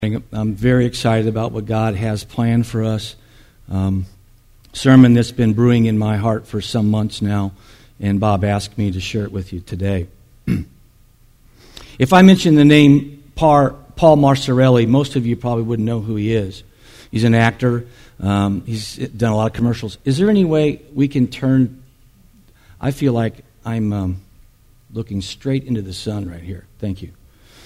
I'm very excited about what God has planned for us. Sermon that's been brewing in my heart for some months now, and Bob asked me to share it with you today. If I mention the name Paul Marciarelli, most of you probably wouldn't know who he is. He's an actor. He's done a lot of commercials. Is there any way we can turn... I feel like I'm looking straight into the sun right here. Thank you.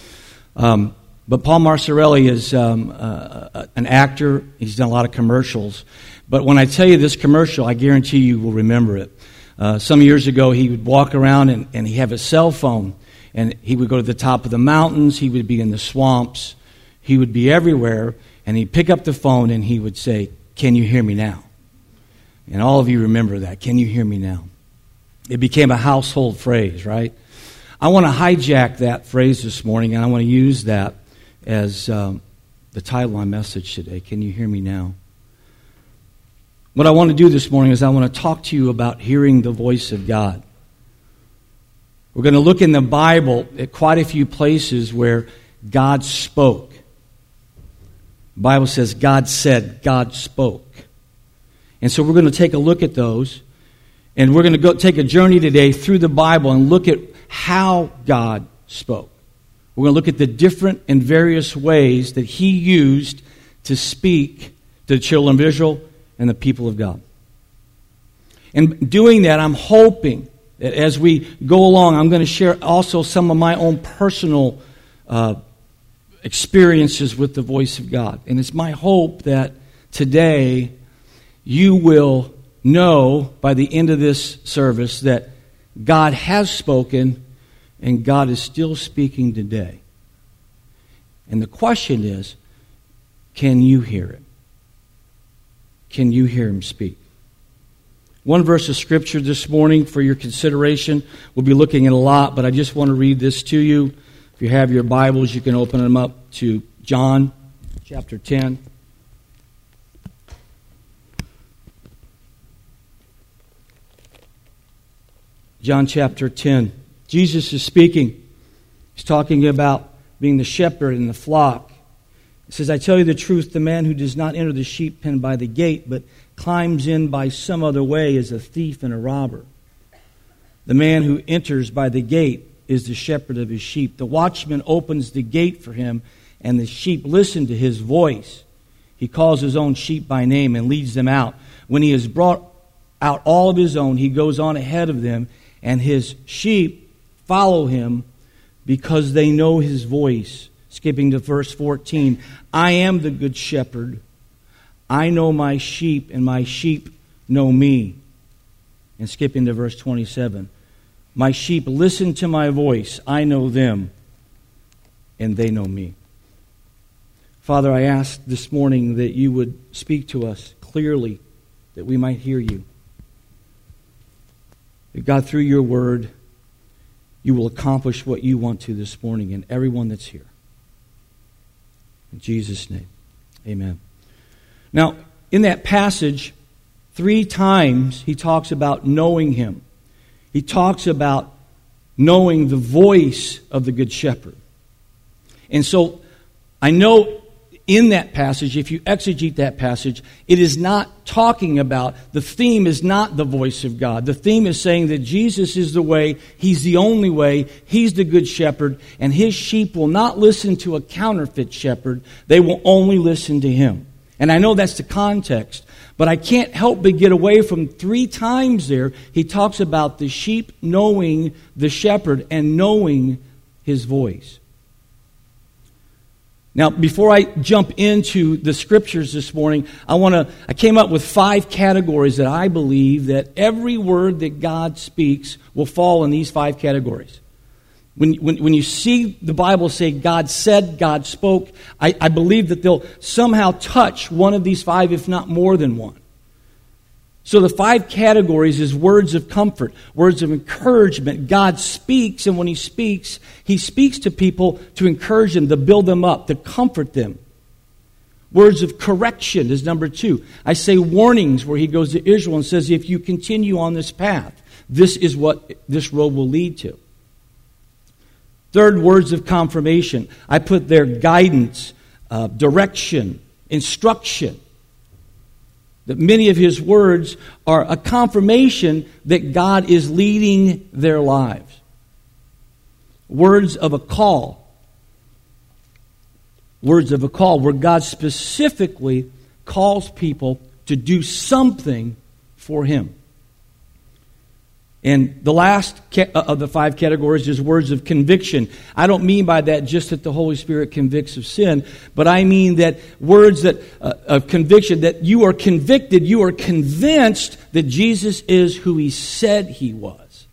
But Paul Marciarelli is an actor. He's done a lot of commercials. But when I tell you this commercial, I guarantee you will remember it. Some years ago, he would walk around and he'd have a cell phone. And he would go to the top of the mountains. He would be in the swamps. He would be everywhere. And he'd pick up the phone and he would say, "Can you hear me now?" And all of you remember that. Can you hear me now? It became a household phrase, right? I want to hijack that phrase this morning, and I want to use that as the title of my message today. Can you hear me now? What I want to do this morning is I want to talk to you about hearing the voice of God. We're going to look in the Bible at quite a few places where God spoke. The Bible says God said, God spoke. And so we're going to take a look at those, and we're going to go take a journey today through the Bible and look at how God spoke. We're going to look at the different and various ways that He used to speak to the children of Israel and the people of God. And doing that, I'm hoping that as we go along, I'm going to share also some of my own personal experiences with the voice of God. And it's my hope that today you will know by the end of this service that God has spoken and God is still speaking today. And the question is, can you hear it? Can you hear Him speak? One verse of Scripture this morning for your consideration. We'll be looking at a lot, but I just want to read this to you. If you have your Bibles, you can open them up to John chapter 10. John chapter 10. Jesus is speaking. He's talking about being the shepherd in the flock. He says, "I tell you the truth, the man who does not enter the sheep pen by the gate, but climbs in by some other way is a thief and a robber. The man who enters by the gate is the shepherd of his sheep. The watchman opens the gate for him, and the sheep listen to his voice. He calls his own sheep by name and leads them out. When he has brought out all of his own, he goes on ahead of them, and his sheep follow him because they know his voice." Skipping to verse 14. "I am the good shepherd. I know my sheep, and my sheep know me." And skipping to verse 27. "My sheep listen to my voice. I know them, and they know me." Father, I ask this morning that you would speak to us clearly, that we might hear you. That God, through your word, you will accomplish what you want to this morning in everyone that's here. In Jesus' name, amen. Now, in that passage, 3 times he talks about knowing Him. He talks about knowing the voice of the Good Shepherd. And so, I know in that passage, if you exegete that passage, it is not talking about, the theme is not the voice of God. The theme is saying that Jesus is the way, He's the only way, He's the good shepherd, and His sheep will not listen to a counterfeit shepherd. They will only listen to Him. And I know that's the context, but I can't help but get away from 3 times there. He talks about the sheep knowing the shepherd and knowing His voice. Now, before I jump into the Scriptures this morning, I came up with 5 categories that I believe that every word that God speaks will fall in these 5 categories. When you see the Bible say God said, God spoke, I believe that they'll somehow touch one of these 5, if not more than one. So the 5 categories is words of comfort, words of encouragement. God speaks, and when He speaks to people to encourage them, to build them up, to comfort them. Words of correction is number 2. I say warnings, where He goes to Israel and says, if you continue on this path, this is what this road will lead to. Third, words of confirmation. I put there guidance. direction, instruction. That many of his words are a confirmation that God is leading their lives. Words of a call. Words of a call where God specifically calls people to do something for him. And the last of the 5 categories is words of conviction. I don't mean by that just that the Holy Spirit convicts of sin, but I mean that words that of conviction, that you are convicted, you are convinced that Jesus is who he said he was.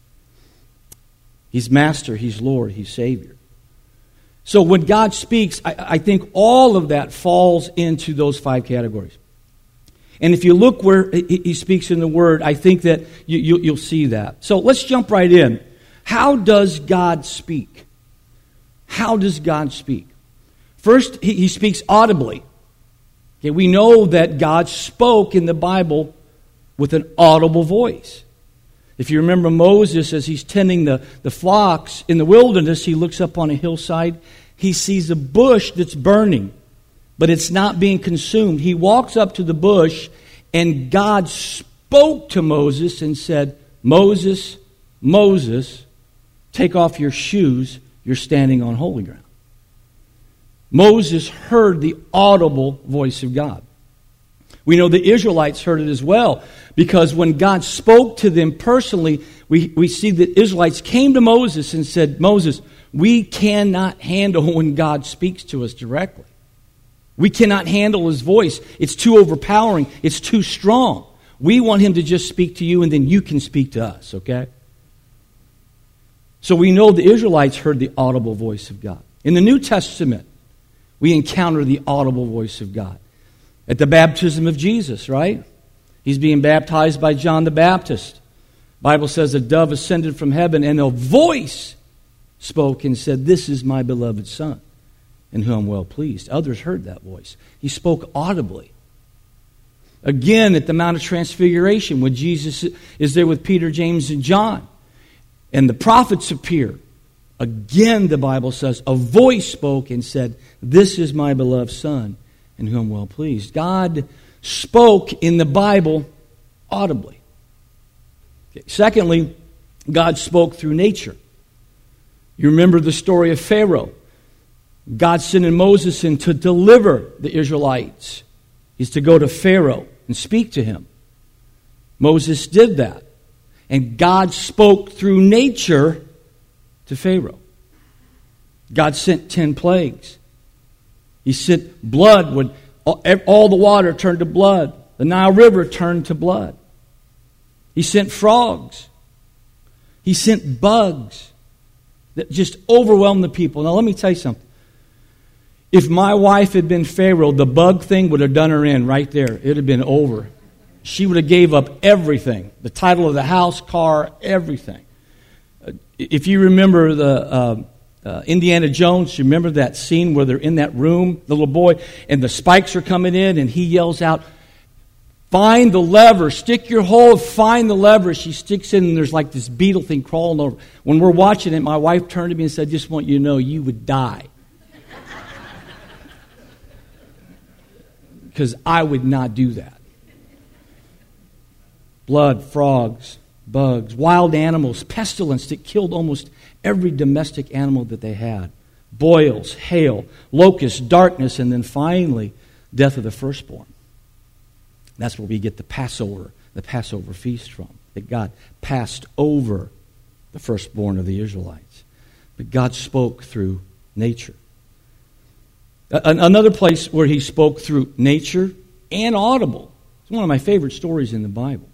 He's Master, he's Lord, he's Savior. So when God speaks, I think all of that falls into those 5 categories. And if you look where he speaks in the Word, I think that you'll see that. So let's jump right in. How does God speak? How does God speak? First, he speaks audibly. Okay, we know that God spoke in the Bible with an audible voice. If you remember Moses, as he's tending the flocks in the wilderness, he looks up on a hillside. He sees a bush that's burning, but it's not being consumed. He walks up to the bush, and God spoke to Moses and said, Moses, Moses, take off your shoes. You're standing on holy ground. Moses heard the audible voice of God. We know the Israelites heard it as well, because when God spoke to them personally, we see that Israelites came to Moses and said, Moses, we cannot handle when God speaks to us directly. We cannot handle his voice. It's too overpowering. It's too strong. We want him to just speak to you, and then you can speak to us, okay? So we know the Israelites heard the audible voice of God. In the New Testament, we encounter the audible voice of God. At the baptism of Jesus, right? He's being baptized by John the Baptist. The Bible says a dove ascended from heaven, and a voice spoke and said, this is my beloved Son, in whom I'm well pleased. Others heard that voice. He spoke audibly. Again, at the Mount of Transfiguration, when Jesus is there with Peter, James, and John, and the prophets appear, again, the Bible says, a voice spoke and said, this is my beloved Son, in whom I'm well pleased. God spoke in the Bible audibly. Okay. Secondly, God spoke through nature. You remember the story of Pharaoh. God sending Moses in to deliver the Israelites. He's to go to Pharaoh and speak to him. Moses did that. And God spoke through nature to Pharaoh. God sent 10 plagues. He sent blood when all the water turned to blood. The Nile River turned to blood. He sent frogs. He sent bugs that just overwhelmed the people. Now let me tell you something. If my wife had been Pharaoh, the bug thing would have done her in right there. It would have been over. She would have gave up everything. The title of the house, car, everything. If you remember the Indiana Jones, you remember that scene where they're in that room, the little boy, and the spikes are coming in, and he yells out, find the lever, stick your hold, find the lever. She sticks in, and there's like this beetle thing crawling over. When we're watching it, my wife turned to me and said, just want you to know you would die. Because I would not do that. Blood, frogs, bugs, wild animals, pestilence that killed almost every domestic animal that they had. Boils, hail, locusts, darkness, and then finally, death of the firstborn. That's where we get the Passover feast from. That God passed over the firstborn of the Israelites. But God spoke through nature. Another place where he spoke through nature and audible. It's one of my favorite stories in the Bible.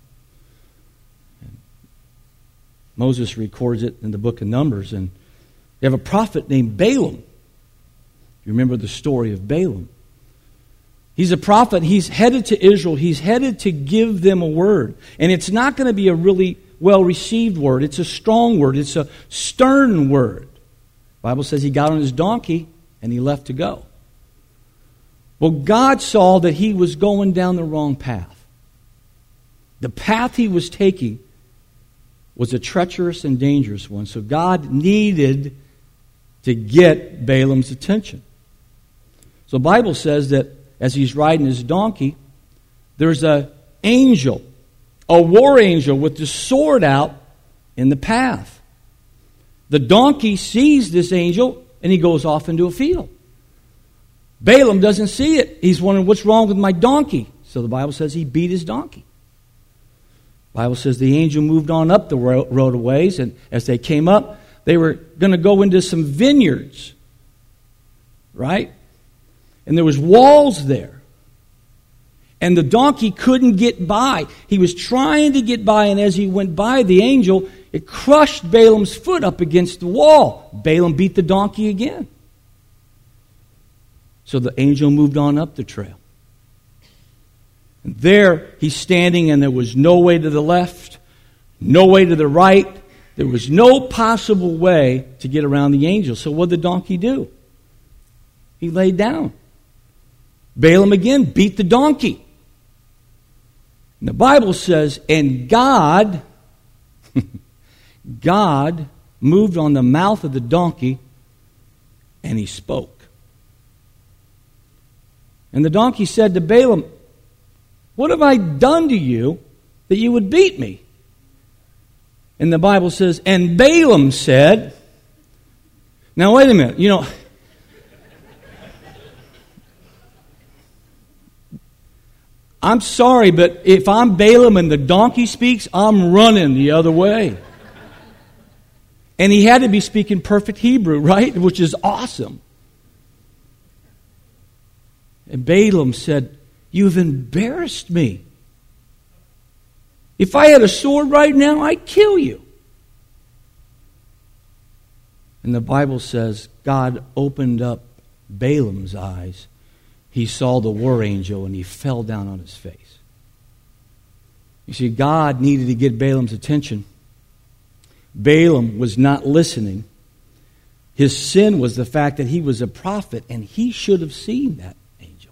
Moses records it in the book of Numbers. And you have a prophet named Balaam. You remember the story of Balaam. He's a prophet. He's headed to Israel. He's headed to give them a word. And it's not going to be a really well-received word. It's a strong word. It's a stern word. The Bible says he got on his donkey and he left to go. Well, God saw that he was going down the wrong path. The path he was taking was a treacherous and dangerous one. So God needed to get Balaam's attention. So the Bible says that as he's riding his donkey, there's an angel, a war angel with the sword out in the path. The donkey sees this angel and he goes off into a field. Balaam doesn't see it. He's wondering, what's wrong with my donkey? So the Bible says he beat his donkey. The Bible says the angel moved on up the road a ways, and as they came up, they were going to go into some vineyards, right? And there was walls there. And the donkey couldn't get by. He was trying to get by, and as he went by the angel, it crushed Balaam's foot up against the wall. Balaam beat the donkey again. So the angel moved on up the trail. And there he's standing, and there was no way to the left, no way to the right. There was no possible way to get around the angel. So what did the donkey do? He laid down. Balaam again beat the donkey. And the Bible says, and God moved on the mouth of the donkey, and he spoke. And the donkey said to Balaam, what have I done to you that you would beat me? And the Bible says, and Balaam said, now wait a minute, I'm sorry, but if I'm Balaam and the donkey speaks, I'm running the other way. And he had to be speaking perfect Hebrew, right? Which is awesome. And Balaam said, you've embarrassed me. If I had a sword right now, I'd kill you. And the Bible says God opened up Balaam's eyes. He saw the war angel and he fell down on his face. You see, God needed to get Balaam's attention. Balaam was not listening. His sin was the fact that he was a prophet and he should have seen that angel.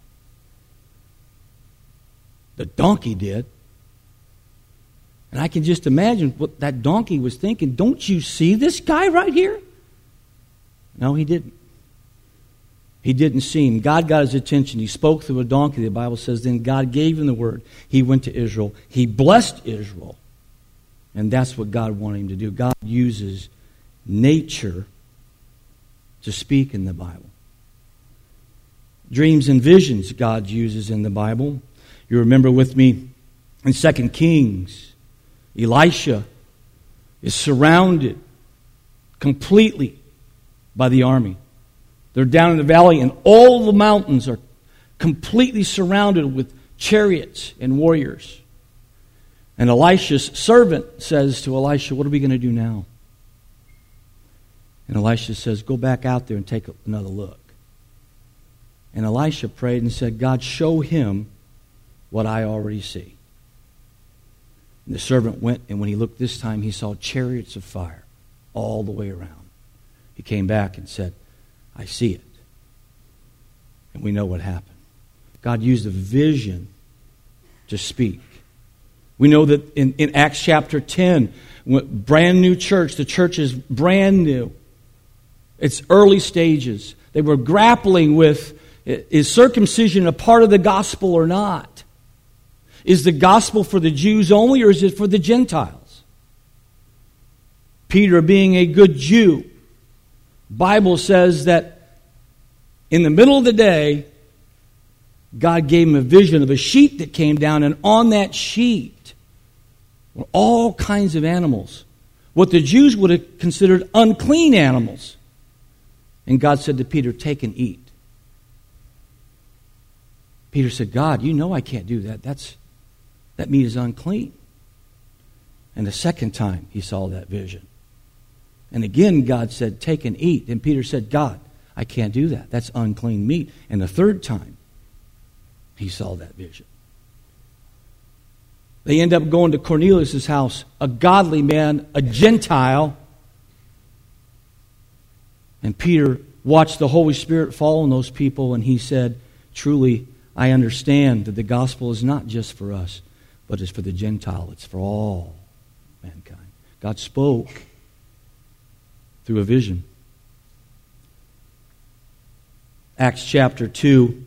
The donkey did. And I can just imagine what that donkey was thinking. Don't you see this guy right here? No, he didn't. He didn't see him. God got his attention. He spoke through a donkey. The Bible says then God gave him the word. He went to Israel. He blessed Israel. And that's what God wanted him to do. God uses nature to speak in the Bible. Dreams and visions God uses in the Bible. You remember with me in 2 Kings, Elisha is surrounded completely by the army. They're down in the valley, and all the mountains are completely surrounded with chariots and warriors. And Elisha's servant says to Elisha, what are we going to do now? And Elisha says, go back out there and take another look. And Elisha prayed and said, God, show him what I already see. And the servant went, and when he looked this time, he saw chariots of fire all the way around. He came back and said, I see it. And we know what happened. God used a vision to speak. We know that in Acts chapter 10, brand new church, the church is brand new. It's early stages. They were grappling with, is circumcision a part of the gospel or not? Is the gospel for the Jews only, or is it for the Gentiles? Peter, being a good Jew, Bible says that in the middle of the day, God gave him a vision of a sheet that came down, and on that sheet were all kinds of animals, what the Jews would have considered unclean animals. And God said to Peter, take and eat. Peter said, God, you know I can't do that. That meat is unclean. And the second time he saw that vision. And again God said, take and eat. And Peter said, God, I can't do that. That's unclean meat. And the third time he saw that vision. They end up going to Cornelius' house, a godly man, a Gentile. And Peter watched the Holy Spirit fall on those people, and he said, truly, I understand that the gospel is not just for us, but it's for the Gentile. It's for all mankind. God spoke through a vision. Acts chapter 2,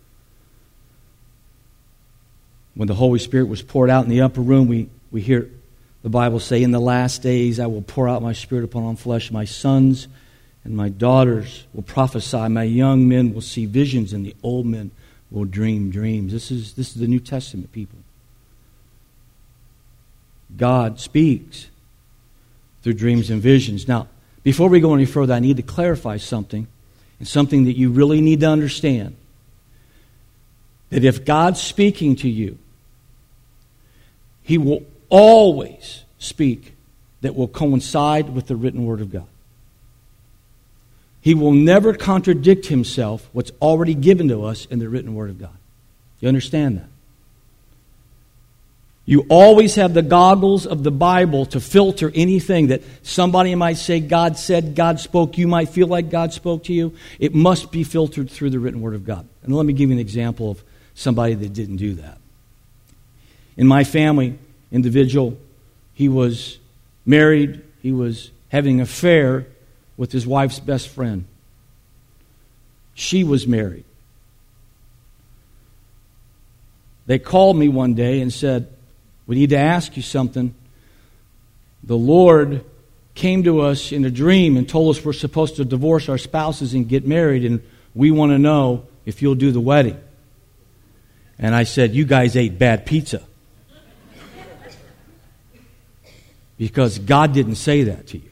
when the Holy Spirit was poured out in the upper room, we hear the Bible say, "In the last days I will pour out my Spirit upon all flesh. My sons and my daughters will prophesy. My young men will see visions, and the old men will dream dreams." This is the New Testament, people. God speaks through dreams and visions. Now, before we go any further, I need to clarify something, and something that you really need to understand. That if God's speaking to you, He will always speak that will coincide with the written Word of God. He will never contradict Himself, what's already given to us in the written Word of God. You understand that? You always have the goggles of the Bible to filter anything that somebody might say God said, God spoke. You might feel like God spoke to you. It must be filtered through the written Word of God. And let me give you an example of somebody that didn't do that. In my family, individual, he was married. He was having an affair with his wife's best friend. She was married. They called me one day and said, "We need to ask you something. The Lord came to us in a dream and told us we're supposed to divorce our spouses and get married, and we want to know if you'll do the wedding." And I said, "You guys ate bad pizza." Because God didn't say that to you.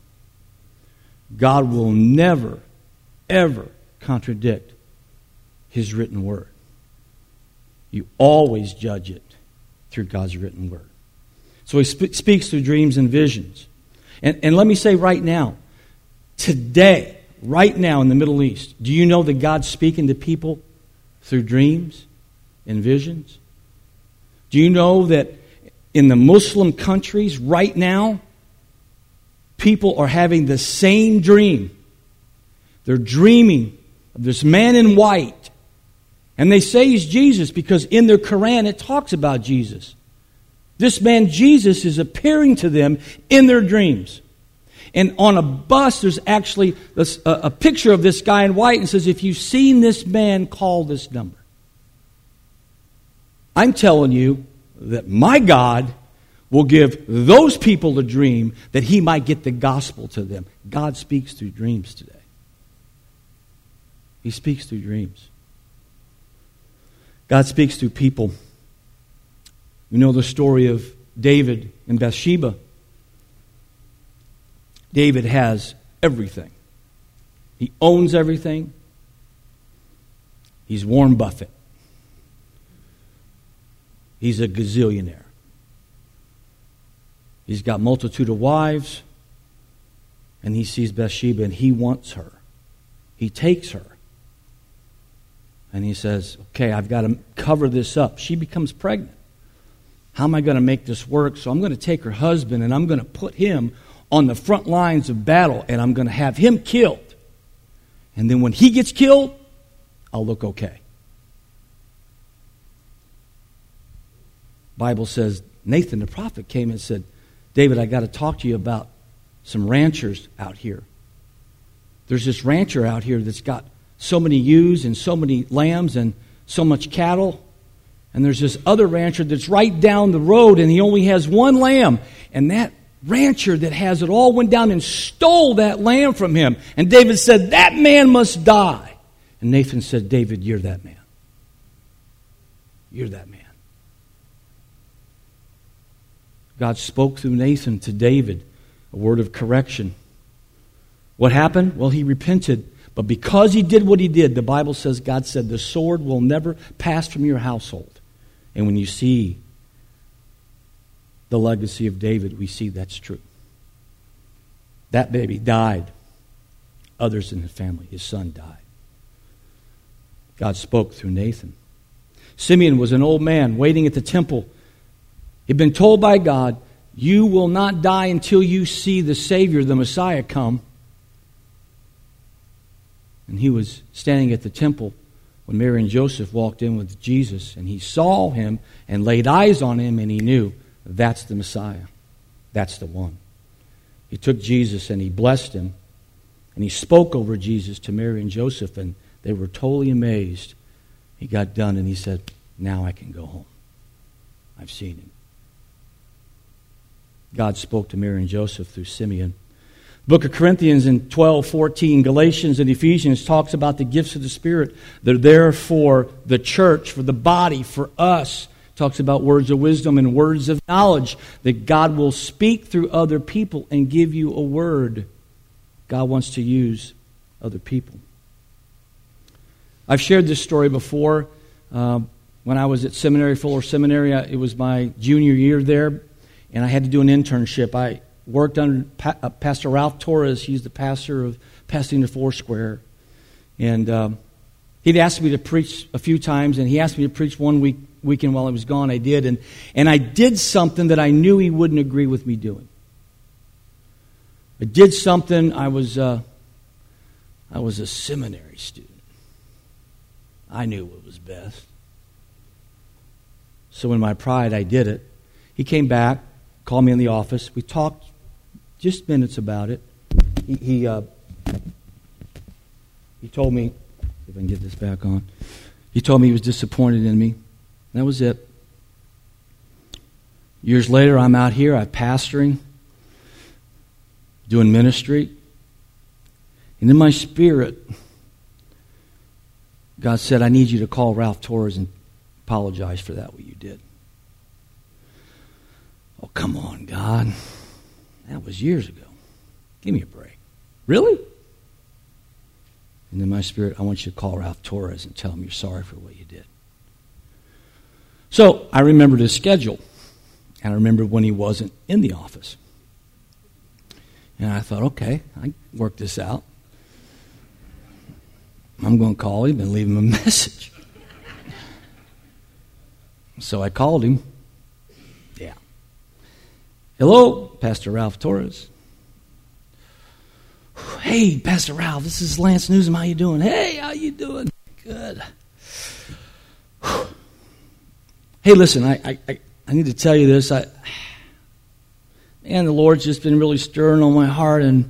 God will never, ever contradict His written Word. You always judge it through God's written Word. So He speaks through dreams and visions. And let me say right now, today, right now in the Middle East, do you know that God's speaking to people through dreams and visions? Do you know that in the Muslim countries right now, people are having the same dream? They're dreaming of this man in white. And they say he's Jesus because in their Quran it talks about Jesus. This man Jesus is appearing to them in their dreams. And on a bus there's actually a picture of this guy in white and says, "If you've seen this man, call this number." I'm telling you that my God will give those people a dream that He might get the gospel to them. God speaks through dreams today. He speaks through dreams. God speaks through people. You know the story of David and Bathsheba. David has everything. He owns everything. He's Warren Buffett. He's a gazillionaire. He's got multitude of wives. And he sees Bathsheba and he wants her. He takes her. And he says, "Okay, I've got to cover this up." She becomes pregnant. How am I going to make this work? So I'm going to take her husband and I'm going to put him on the front lines of battle and I'm going to have him killed. And then when he gets killed, I'll look okay. Bible says Nathan the prophet came and said, "David, I got to talk to you about some ranchers out here. There's this rancher out here that's got so many ewes and so many lambs and so much cattle. And there's this other rancher that's right down the road and he only has one lamb. And that rancher that has it all went down and stole that lamb from him." And David said, "That man must die." And Nathan said, "David, you're that man. You're that man." God spoke through Nathan to David a word of correction. What happened? Well, he repented. But because he did what he did, the Bible says, God said, "The sword will never pass from your household." And when you see the legacy of David, we see that's true. That baby died. Others in his family, his son died. God spoke through Nathan. Simeon was an old man waiting at the temple. He'd been told by God, "You will not die until you see the Savior, the Messiah, come." And he was standing at the temple when Mary and Joseph walked in with Jesus, and he saw him and laid eyes on him, and he knew that's the Messiah. That's the one. He took Jesus and he blessed him, and he spoke over Jesus to Mary and Joseph, and They were totally amazed. He got done and he said, now I can go home. I've seen him. God spoke to Mary and Joseph through Simeon. The book of Corinthians in 12:14, Galatians and Ephesians talks about the gifts of the Spirit. They're there for the church, for the body, for us. Talks about words of wisdom and words of knowledge, that God will speak through other people and give you a word. God wants to use other people. I've shared this story before. When I was at seminary, Fuller Seminary, it was my junior year there, and I had to do an internship. I worked under Pastor Ralph Torres. He's the pastor of Pasadena Foursquare. And he'd asked me to preach a few times, and he asked me to preach one weekend while I was gone. I did, and I did something that I knew he wouldn't agree with me doing. I did something. I was a seminary student. I knew what was best. So in my pride, I did it. He came back, called me in the office. We talked just minutes about it. He told me, if I can get this back on, he told me he was disappointed in me. That was it. Years later, I'm out here, I'm pastoring, doing ministry. And in my spirit, God said, I need you to call Ralph Torres and apologize for that, what you did. Oh, come on, God. That was years ago. Give me a break. Really? And in my spirit, I want you to call Ralph Torres and tell him you're sorry for what you did. So I remembered his schedule. And I remembered when he wasn't in the office. And I thought, okay, I worked this out. I'm going to call him and leave him a message. So I called him. Yeah. Hello, Pastor Ralph Torres. Hey, Pastor Ralph, this is Lance Newsom. How you doing? Hey, how you doing? Good. Hey, listen, I need to tell you this. The Lord's just been really stirring on my heart, and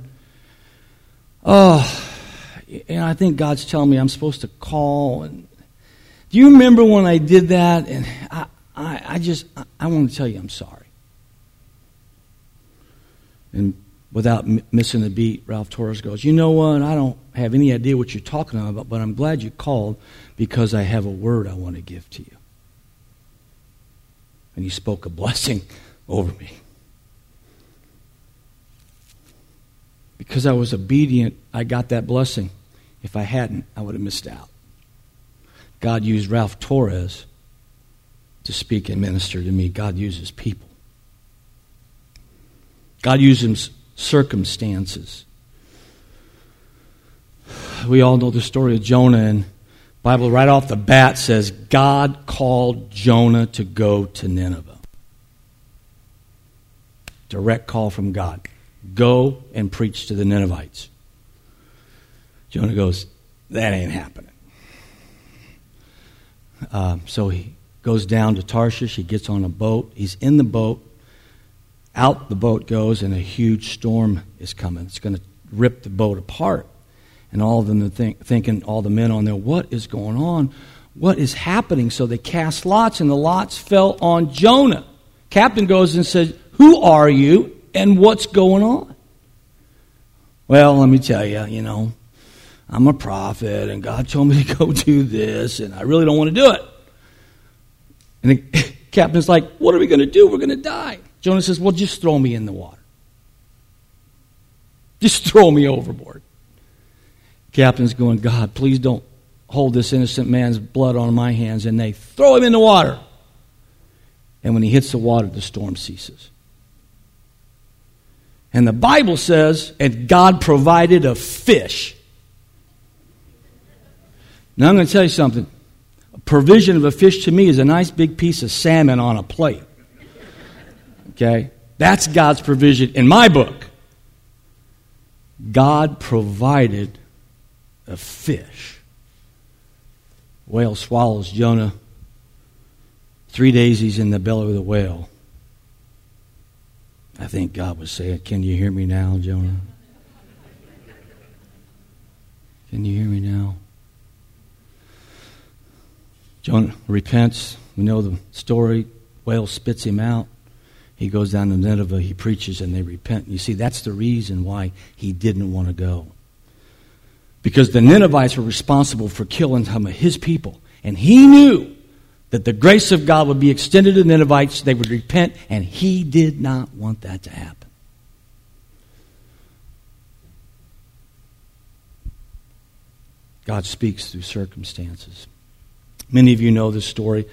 I think God's telling me I'm supposed to call. And do you remember when I did that? And I want to tell you I'm sorry. And without missing a beat, Ralph Torres goes, you know what? I don't have any idea what you're talking about, but I'm glad you called because I have a word I want to give to you. And he spoke a blessing over me. Because I was obedient, I got that blessing. If I hadn't, I would have missed out. God used Ralph Torres to speak and minister to me. God uses people. God uses circumstances. We all know the story of Jonah, and the Bible right off the bat says God called Jonah to go to Nineveh. Direct call from God. Go and preach to the Ninevites. Jonah goes, that ain't happening. So he goes down to Tarshish. He gets on a boat. He's in the boat. Out the boat goes, and a huge storm is coming. It's going to rip the boat apart. And all of them are thinking, all the men on there, what is going on? What is happening? So they cast lots, and the lots fell on Jonah. Captain goes and says, who are you, and what's going on? Well, let me tell you, I'm a prophet, and God told me to go do this, and I really don't want to do it. And the captain's like, what are we going to do? We're going to die. Jonah says, well, just throw me in the water. Just throw me overboard. Captain's going, God, please don't hold this innocent man's blood on my hands. And they throw him in the water. And when he hits the water, the storm ceases. And the Bible says, and God provided a fish. Now I'm going to tell you something. A provision of a fish to me is a nice big piece of salmon on a plate. Okay? That's God's provision in my book. God provided a fish. Whale swallows Jonah. 3 days he's in the belly of the whale. I think God was saying, can you hear me now, Jonah? Can you hear me now? Jonah repents. We know the story. Whale spits him out. He goes down to Nineveh. He preaches and they repent. You see, that's the reason why he didn't want to go. Because the Ninevites were responsible for killing some of his people. And he knew that the grace of God would be extended to the Ninevites. They would repent. And he did not want that to happen. God speaks through circumstances. Many of you know this story.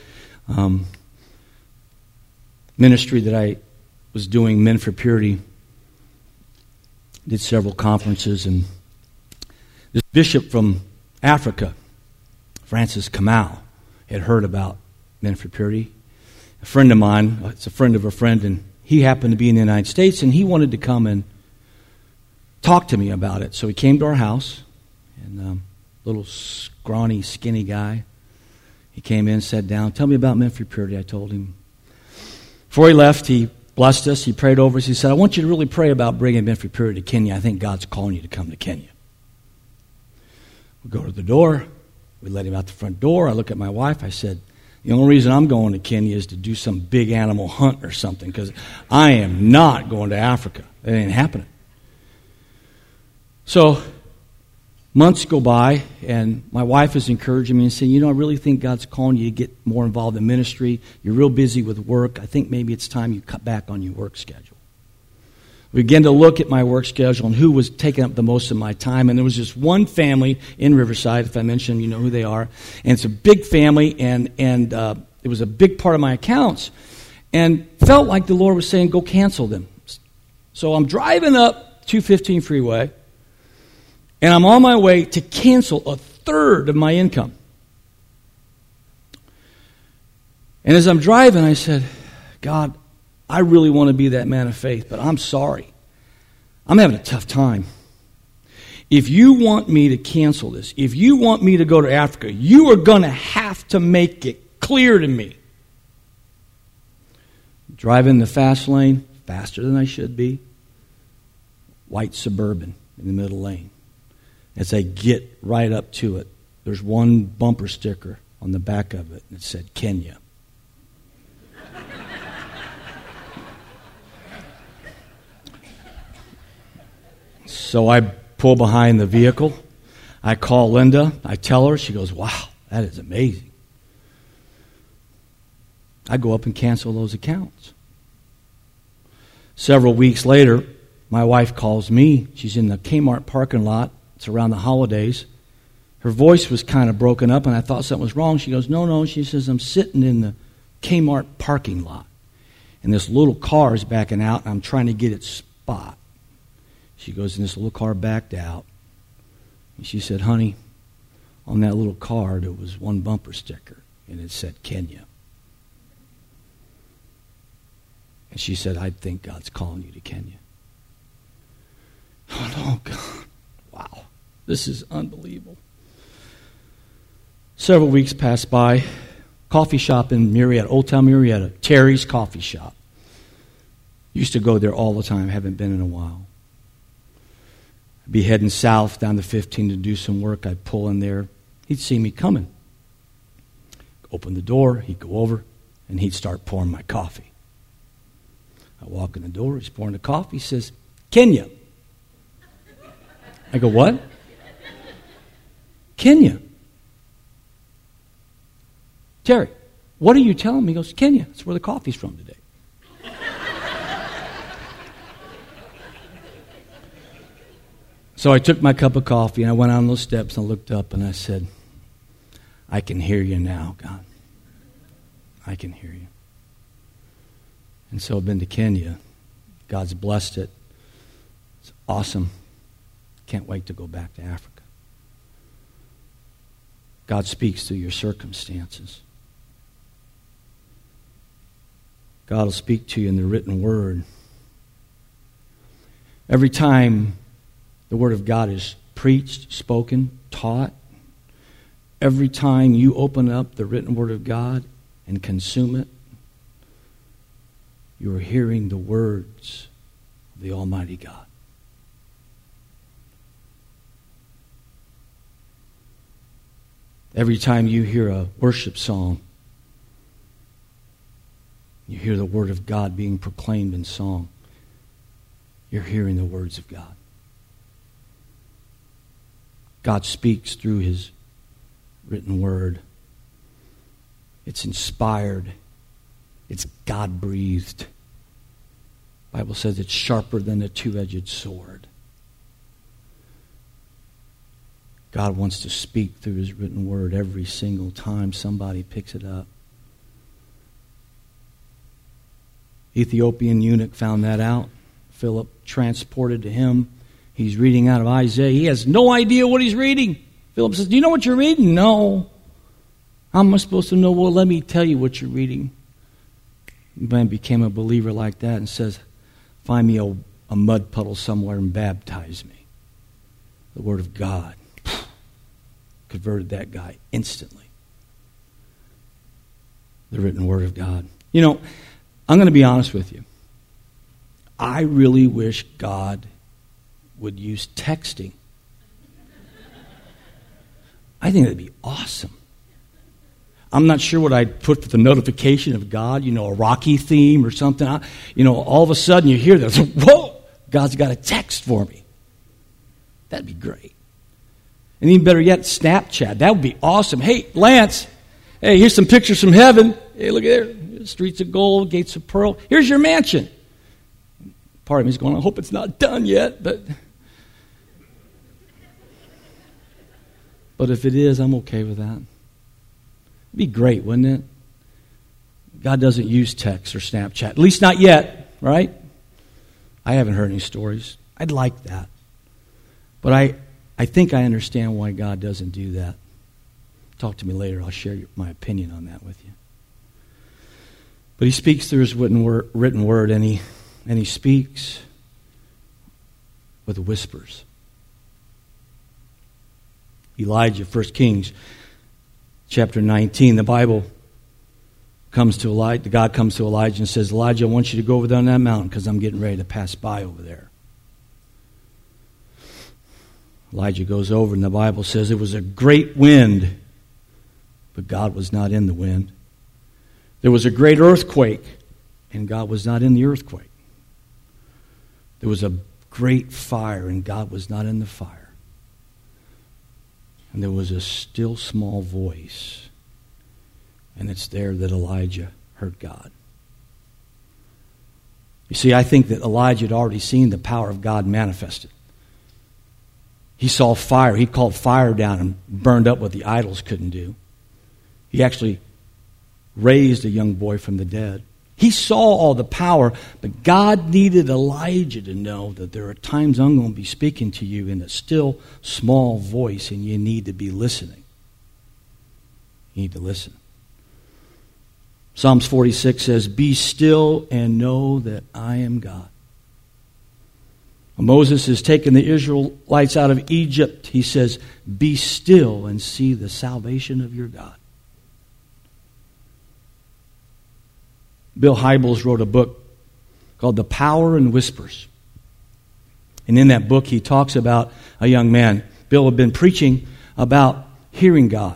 Ministry that I was doing, Men for Purity, did several conferences, and this bishop from Africa, Francis Kamau, had heard about Men for Purity. A friend of mine, it's a friend of a friend, and he happened to be in the United States, and he wanted to come and talk to me about it. So he came to our house, and little scrawny, skinny guy. He came in, sat down. Tell me about Men for Purity, I told him. Before he left, he blessed us. He prayed over us. He said, I want you to really pray about bringing Men for Purity to Kenya. I think God's calling you to come to Kenya. We go to the door. We let him out the front door. I look at my wife. I said, the only reason I'm going to Kenya is to do some big animal hunt or something, because I am not going to Africa. It ain't happening. So months go by, and my wife is encouraging me and saying, I really think God's calling you to get more involved in ministry. You're real busy with work. I think maybe it's time you cut back on your work schedule. We began to look at my work schedule and who was taking up the most of my time, and there was just one family in Riverside. If I mention them, you know who they are. And it's a big family, and it was a big part of my accounts, and felt like the Lord was saying, go cancel them. So I'm driving up 215 freeway, and I'm on my way to cancel a third of my income. And as I'm driving, I said, God, I really want to be that man of faith, but I'm sorry. I'm having a tough time. If you want me to cancel this, if you want me to go to Africa, you are going to have to make it clear to me. Driving the fast lane, faster than I should be. White Suburban in the middle lane. As I get right up to it, there's one bumper sticker on the back of it, and it said Kenya. So I pull behind the vehicle. I call Linda. I tell her. She goes, wow, that is amazing. I go up and cancel those accounts. Several weeks later, my wife calls me. She's in the Kmart parking lot. It's around the holidays. Her voice was kind of broken up, and I thought something was wrong. She goes, no. She says, I'm sitting in the Kmart parking lot, and this little car is backing out, and I'm trying to get its spot. She goes, and this little car backed out. And she said, honey, on that little car, there was one bumper sticker, and it said Kenya. And she said, I think God's calling you to Kenya. Oh, God. Wow. This is unbelievable. Several weeks passed by. Coffee shop in Murrieta, Old Town Murrieta, Terry's Coffee Shop. Used to go there all the time. Haven't been in a while. I'd be heading south down to 15 to do some work. I'd pull in there. He'd see me coming. Open the door. He'd go over, and he'd start pouring my coffee. I walk in the door. He's pouring the coffee. He says, Kenya. I go, what? Kenya. Terry, what are you telling me? He goes, Kenya. That's where the coffee's from today. So I took my cup of coffee and I went on those steps and I looked up and I said, I can hear you now, God. I can hear you. And so I've been to Kenya. God's blessed it. It's awesome. Can't wait to go back to Africa. God speaks through your circumstances. God will speak to you in the written word. Every time the word of God is preached, spoken, taught, every time you open up the written word of God and consume it, you are hearing the words of the Almighty God. Every time you hear a worship song, you hear the Word of God being proclaimed in song, you're hearing the words of God. God speaks through His written Word. It's inspired. It's God-breathed. The Bible says it's sharper than a two-edged sword. God wants to speak through His written Word every single time somebody picks it up. Ethiopian eunuch found that out. Philip transported to him. He's reading out of Isaiah. He has no idea what he's reading. Philip says, do you know what you're reading? No. How am I supposed to know? Well, let me tell you what you're reading. The man became a believer like that and says, find me a mud puddle somewhere and baptize me. The Word of God converted that guy instantly. The written Word of God. You know, I'm going to be honest with you. I really wish God would use texting. I think that'd be awesome. I'm not sure what I'd put for the notification of God, you know, a Rocky theme or something. All of a sudden you hear this, whoa, God's got a text for me. That'd be great. And even better yet, Snapchat. That would be awesome. Hey, Lance, hey, here's some pictures from heaven. Hey, look at there. Streets of gold, gates of pearl. Here's your mansion. Part of me is going, I hope it's not done yet, but if it is, I'm okay with that. It'd be great, wouldn't it? God doesn't use text or Snapchat, at least not yet, right? I haven't heard any stories. I'd like that. But I think I understand why God doesn't do that. Talk to me later. I'll share my opinion on that with you. But He speaks through His written word, and He speaks with whispers. Elijah, 1 Kings chapter 19, the Bible comes to Elijah. God comes to Elijah and says, Elijah, I want you to go over there on that mountain because I'm getting ready to pass by over there. Elijah goes over, and the Bible says it was a great wind, but God was not in the wind. There was a great earthquake, and God was not in the earthquake. There was a great fire, and God was not in the fire. And there was a still small voice, and it's there that Elijah heard God. You see, I think that Elijah had already seen the power of God manifested. He saw fire. He called fire down and burned up what the idols couldn't do. He actually raised a young boy from the dead. He saw all the power, but God needed Elijah to know that there are times I'm going to be speaking to you in a still, small voice, and you need to be listening. You need to listen. Psalms 46 says, be still and know that I am God. When Moses is taking the Israelites out of Egypt, he says, be still and see the salvation of your God. Bill Hybels wrote a book called The Power in Whispers. And in that book, he talks about a young man. Bill had been preaching about hearing God,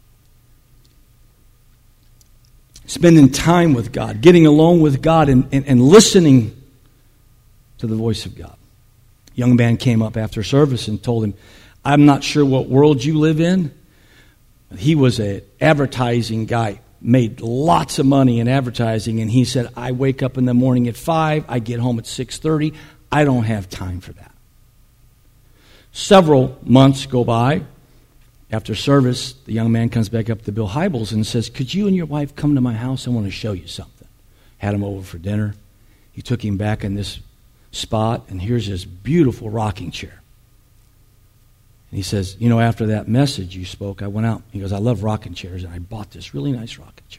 spending time with God, getting alone with God, and listening to the voice of God. A young man came up after service and told him, I'm not sure what world you live in. He was an advertising guy. Made lots of money in advertising, and he said, I wake up in the morning at 5, I get home at 6:30. I don't have time for that. Several months go by. After service, the young man comes back up to Bill Hybels and says, could you and your wife come to my house? I want to show you something. Had him over for dinner. He took him back in this spot, and here's this beautiful rocking chair. And he says, after that message you spoke, I went out. He goes, I love rocking chairs, and I bought this really nice rocking chair.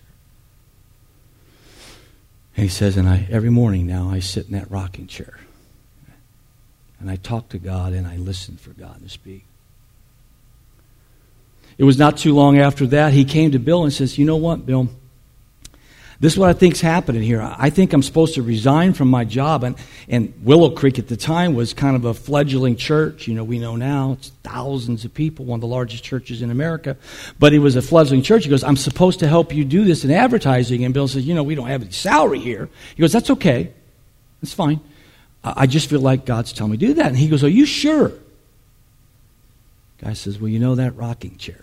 And he says, and every morning now I sit in that rocking chair. And I talk to God, and I listen for God to speak. It was not too long after that, he came to Bill and says, you know what, Bill? This is what I think's happening here. I think I'm supposed to resign from my job. And Willow Creek at the time was kind of a fledgling church. We know now it's thousands of people, one of the largest churches in America. But it was a fledgling church. He goes, I'm supposed to help you do this in advertising. And Bill says, we don't have any salary here. He goes, that's okay. That's fine. I just feel like God's telling me to do that. And he goes, are you sure? Guy says, well, that rocking chair.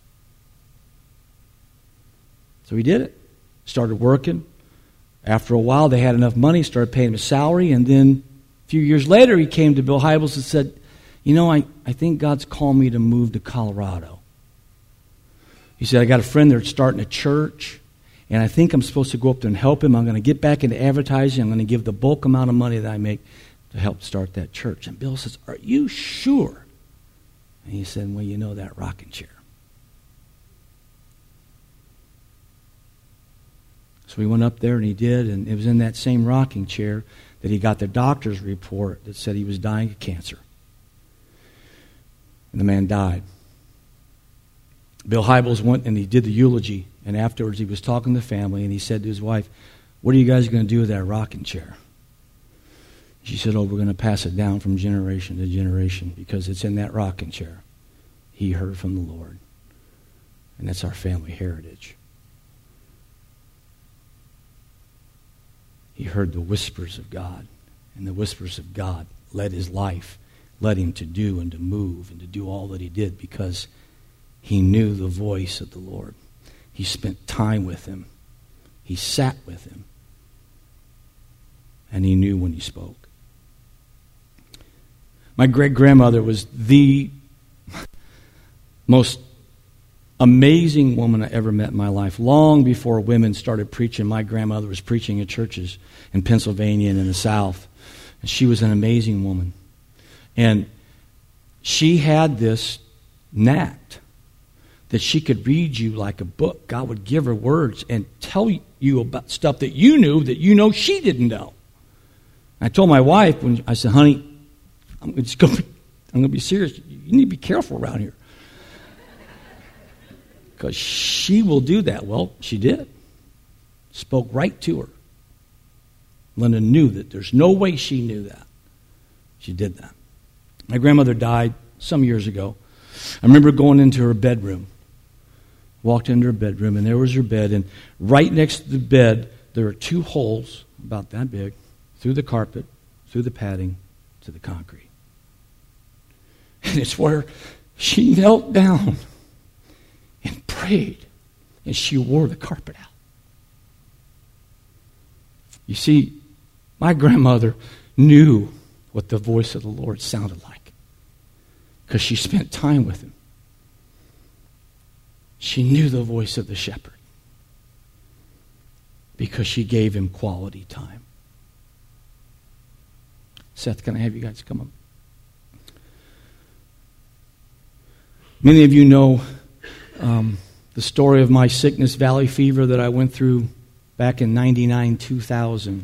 So he did it. Started working. After a while, they had enough money, started paying him a salary, and then a few years later, he came to Bill Hybels and said, I think God's called me to move to Colorado. He said, I got a friend there starting a church, and I think I'm supposed to go up there and help him. I'm going to get back into advertising. I'm going to give the bulk amount of money that I make to help start that church. And Bill says, are you sure? And he said, well, that rocking chair. So he went up there and he did, and it was in that same rocking chair that he got the doctor's report that said he was dying of cancer. And the man died. Bill Hybels went and he did the eulogy, and afterwards he was talking to the family, and he said to his wife, what are you guys going to do with that rocking chair? She said, we're going to pass it down from generation to generation because it's in that rocking chair. He heard from the Lord. And that's our family heritage. He heard the whispers of God, and the whispers of God led his life, led him to do and to move and to do all that he did because he knew the voice of the Lord. He spent time with him. He sat with him. And he knew when he spoke. My great-grandmother was the most amazing woman I ever met in my life. Long before women started preaching, my grandmother was preaching in churches in Pennsylvania and in the South. And she was an amazing woman. And she had this knack that she could read you like a book. God would give her words and tell you about stuff that you knew she didn't know. I told my wife, I said, honey, I'm going to be serious. You need to be careful around here. Because she will do that. Well, she did. Spoke right to her. Linda knew that. There's no way she knew that. She did that. My grandmother died some years ago. I remember going into her bedroom. Walked into her bedroom, and there was her bed. And right next to the bed, there were two holes, about that big, through the carpet, through the padding, to the concrete. And it's where she knelt down and prayed, and she wore the carpet out. You see, my grandmother knew what the voice of the Lord sounded like because she spent time with him. She knew the voice of the shepherd because she gave him quality time. Seth, can I have you guys come up? Many of you know the story of my sickness, valley fever, that I went through back in 99, 2000.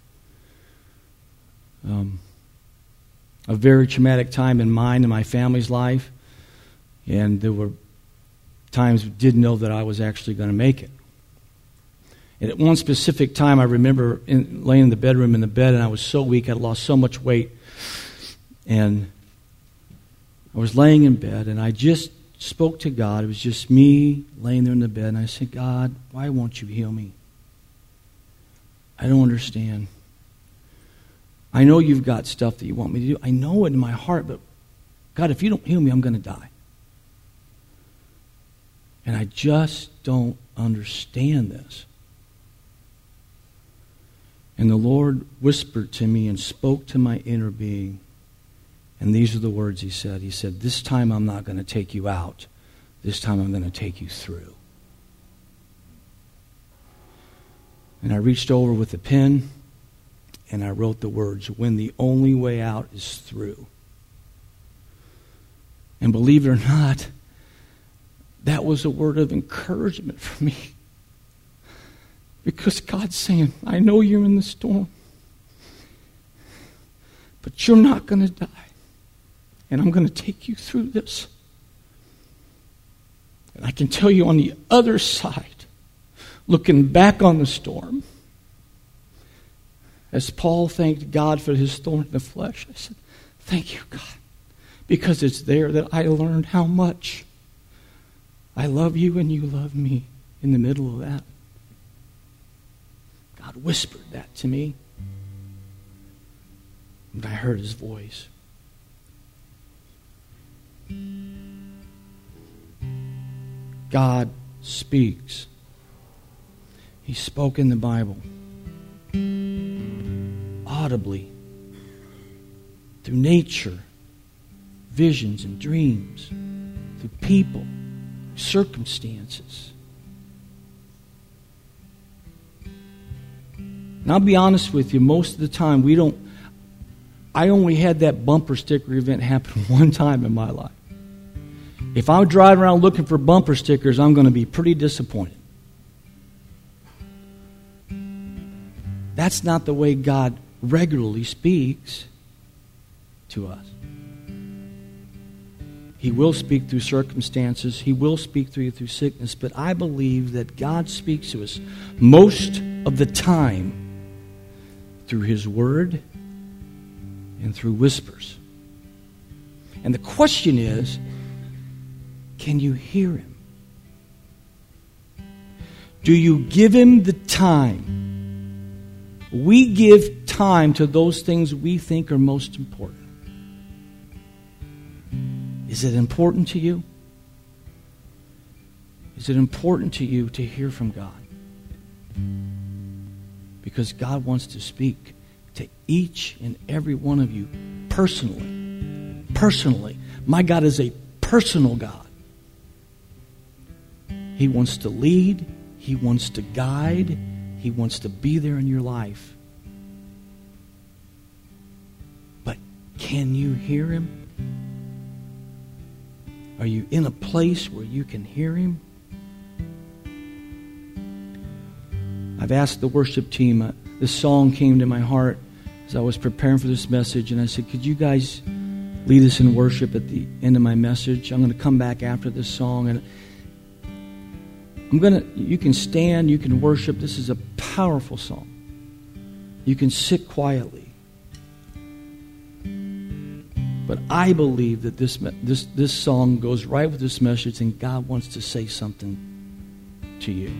A very traumatic time in mine and my family's life. And there were times we didn't know that I was actually going to make it. And at one specific time, I remember laying in the bedroom in the bed, and I was so weak, I'd lost so much weight. And I was laying in bed, and I just spoke to God. It was just me laying there in the bed, and I said, God, why won't you heal me? I don't understand. I know you've got stuff that you want me to do. I know it in my heart, but God, if you don't heal me, I'm going to die. And I just don't understand this. And the Lord whispered to me and spoke to my inner being. And these are the words he said. He said, this time I'm not going to take you out. This time I'm going to take you through. And I reached over with a pen and I wrote the words, when the only way out is through. And believe it or not, that was a word of encouragement for me. Because God's saying, I know you're in the storm, but you're not going to die. And I'm going to take you through this. And I can tell you on the other side, looking back on the storm, as Paul thanked God for his thorn in the flesh, I said, thank you, God, because it's there that I learned how much I love you and you love me in the middle of that. God whispered that to me, and I heard his voice. God speaks. He spoke in the Bible audibly through nature, visions and dreams, through people, circumstances. And I'll be honest with you, most of the time I only had that bumper sticker event happen one time in my life. If I'm driving around looking for bumper stickers, I'm going to be pretty disappointed. That's not the way God regularly speaks to us. He will speak through circumstances. He will speak through sickness. But I believe that God speaks to us most of the time through His Word and through whispers. And the question is, can you hear Him? Do you give Him the time? We give time to those things we think are most important. Is it important to you? Is it important to you to hear from God? Because God wants to speak to each and every one of you personally. Personally. My God is a personal God. He wants to lead. He wants to guide. He wants to be there in your life. But can you hear Him? Are you in a place where you can hear Him? I've asked the worship team, this song came to my heart as I was preparing for this message, and I said, could you guys lead us in worship at the end of my message? I'm going to come back after this song, and you can stand, you can worship. This is a powerful song. You can sit quietly. But I believe that this song goes right with this message, and God wants to say something to you.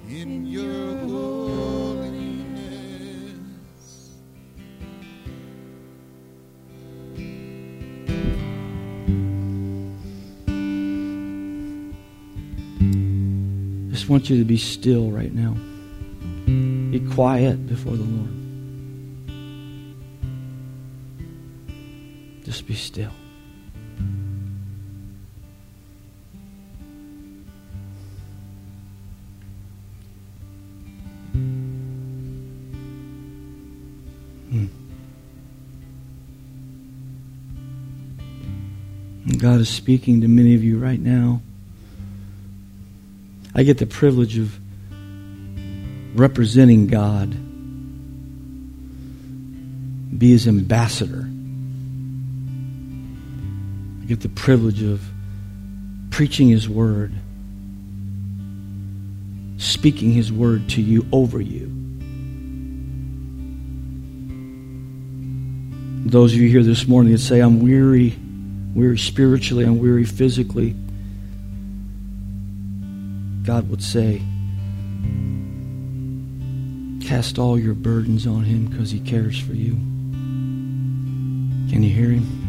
in your holiness. Just want you to be still right now. Be quiet before the Lord. Just be still. And God is speaking to many of you right now. I get the privilege of representing God, be His ambassador. I get the privilege of preaching His word, speaking His word to you, over you. Those of you here this morning that say, I'm weary spiritually, I'm weary physically, God would say, cast all your burdens on Him because He cares for you. Can you hear Him?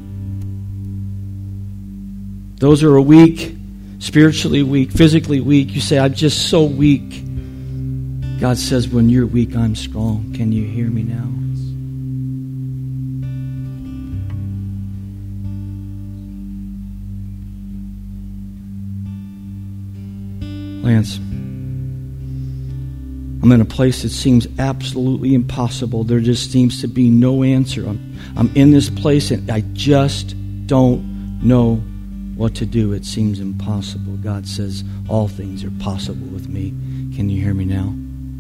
Those who are weak, spiritually weak, physically weak, you say, I'm just so weak. God says, when you're weak, I'm strong. Can you hear me now? Lance, I'm in a place that seems absolutely impossible. There just seems to be no answer. I'm in this place and I just don't know what to do. It seems impossible. God says all things are possible with me. Can you hear me now?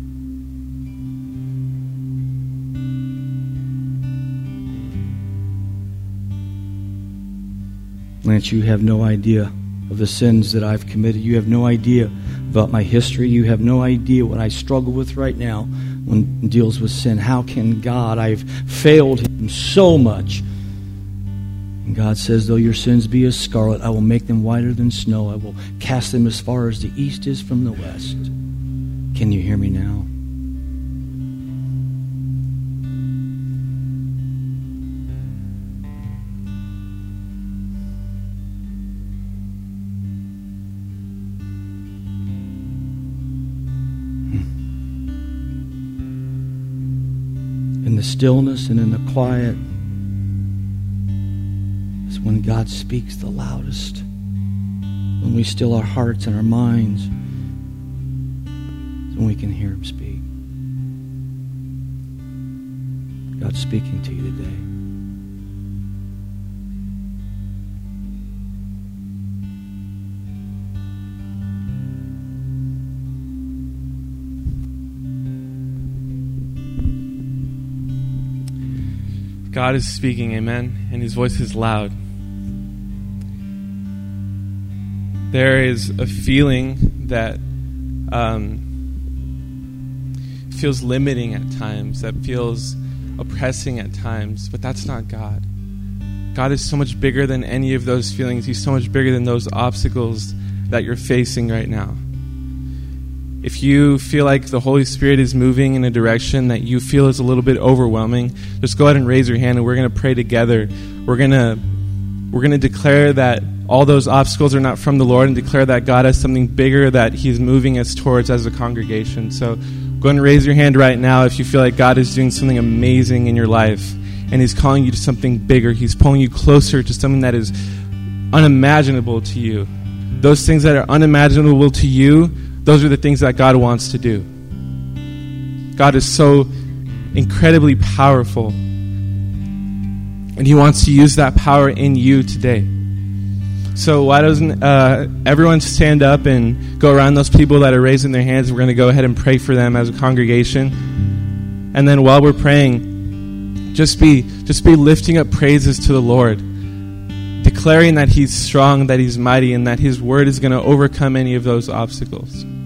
Lance, you have no idea of the sins that I've committed. You have no idea about my history. You have no idea what I struggle with right now when it deals with sin. How can God? I've failed Him so much. And God says, though your sins be as scarlet, I will make them whiter than snow. I will cast them as far as the east is from the west. Can you hear me now? In the stillness and in the quiet is when God speaks the loudest. When we still our hearts and our minds, is when we can hear Him speak. God's speaking to you today. God is speaking, amen, and His voice is loud. There is a feeling that feels limiting at times, that feels oppressing at times, but that's not God. God is so much bigger than any of those feelings. He's so much bigger than those obstacles that you're facing right now. If you feel like the Holy Spirit is moving in a direction that you feel is a little bit overwhelming, just go ahead and raise your hand and we're going to pray together. We're going to declare that all those obstacles are not from the Lord and declare that God has something bigger that He's moving us towards as a congregation. So go ahead and raise your hand right now if you feel like God is doing something amazing in your life and He's calling you to something bigger. He's pulling you closer to something that is unimaginable to you. Those things that are unimaginable to you, those are the things that God wants to do. God is so incredibly powerful, and He wants to use that power in you today. So why doesn't everyone stand up and go around those people that are raising their hands? We're going to go ahead and pray for them as a congregation. And then while we're praying, just be lifting up praises to the Lord, declaring that He's strong, that He's mighty, and that His word is going to overcome any of those obstacles.